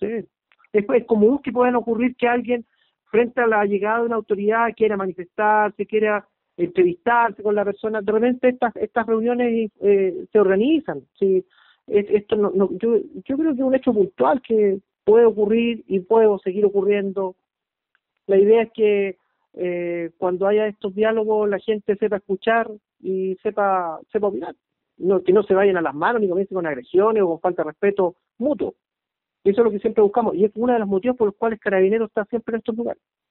sé. Es común que puedan ocurrir que alguien, frente a la llegada de una autoridad, quiera manifestarse, quiera entrevistarse con la persona. De repente estas reuniones se organizan. ¿Sí? Esto yo creo que es un hecho puntual que puede ocurrir y puede seguir ocurriendo. La idea es que cuando haya estos diálogos la gente sepa escuchar y sepa opinar. No, que no se vayan a las manos ni comiencen con agresiones o con falta de respeto mutuo. Eso es lo que siempre buscamos y es uno de los motivos por los cuales Carabineros está siempre en estos lugares.